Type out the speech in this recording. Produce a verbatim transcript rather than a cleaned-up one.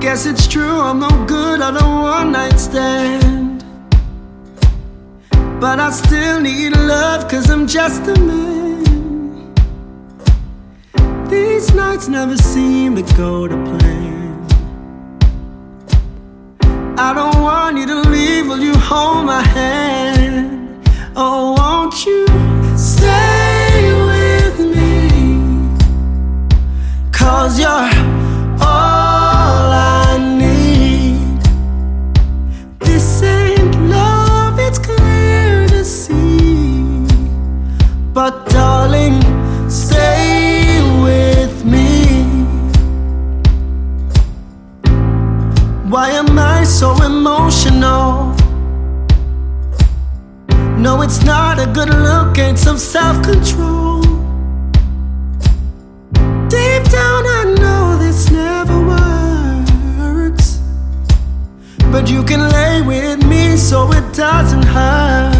guess it's true, I'm no good at a one-night stand. But I still need love, cause I'm just a man. These nights never seem to go to plan. I don't want you to leave, will you hold my hand? Oh, won't you stay with me? Cause you're all I need. This ain't love, it's clear to see. But darling, stay with me. Why am I so emotional? No, it's not a good look, ain't some self-control. Deep down I know this never works, but you can lay with me so it doesn't hurt.